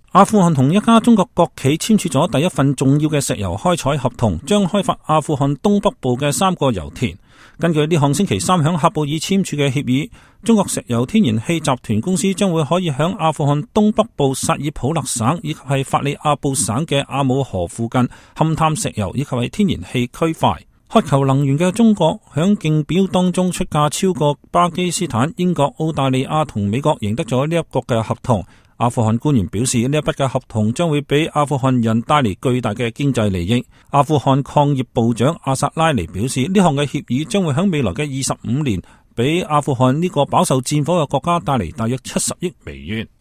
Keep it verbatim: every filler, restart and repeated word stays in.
阿富汗同一家中國國企簽署咗第一份重要嘅石油開採合同，將開發阿富汗東北部嘅三個油田。根據呢項星期三響喀布爾簽署嘅協議，中國石油天然氣集團公司將會可以響阿富汗東北部薩爾普勒省以及係法里亞布省嘅阿姆河附近勘探石油以及係天然氣區塊。渴求能源嘅中國響競標當中出價超過巴基斯坦、英國、澳大利亞同美國，贏得咗呢一個嘅合同。阿富汗官員表示，呢一筆嘅合同將會俾阿富汗人帶嚟巨大嘅經濟利益。阿富汗礦業部長阿薩拉尼表示，呢項嘅協議將會喺未來嘅二十五年俾阿富汗呢個飽受戰火嘅國家帶嚟大約七十億美元。